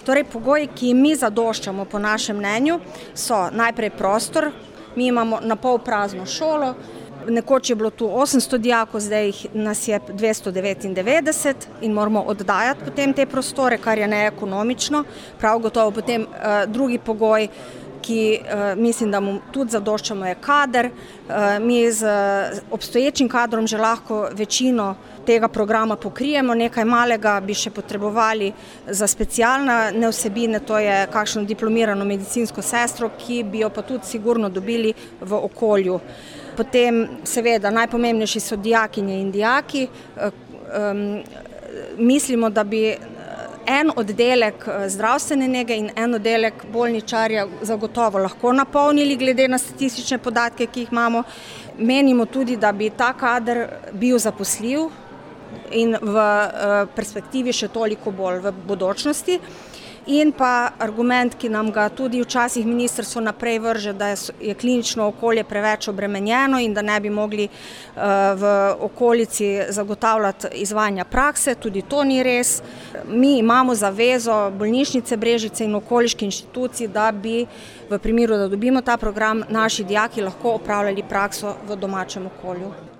Torej, pogoji, ki mi zadoščamo po našem mnenju, so najprej prostor. Mi imamo na pol prazno šolo, nekoč je bilo tu 800 dijakov, zdaj nas je 299 in moramo oddajati potem te prostore, kar je neekonomično. Prav gotovo potem drugi pogoj, ki mislim, da mu tudi zadoščamo, je kader. Mi z obstoječim kadrom že lahko večino tega programa pokrijemo, nekaj malega bi še potrebovali za specialne vsebine, to je kakšno diplomirano medicinsko sestro, ki bi jo pa tudi sigurno dobili v okolju. Potem seveda najpomembnejši so dijakinje in dijaki. Mislimo, da bi en oddelek zdravstvene nege in en oddelek bolničarja zagotovo lahko napolnili glede na statistične podatke, ki jih imamo. Menimo tudi, da bi ta kader bil zaposljiv in v perspektivi še toliko bolj v bodočnosti. In pa argument, ki nam ga tudi včasih ministrstvo naprej vrže, da je klinično okolje preveč obremenjeno in da ne bi mogli v okolici zagotavljati izvajanja prakse, tudi to ni res. Mi imamo zavezo bolnišnice Brežice in okoliških inštitucij, da bi v primeru, da dobimo ta program, naši dijaki lahko opravljali prakso v domačem okolju.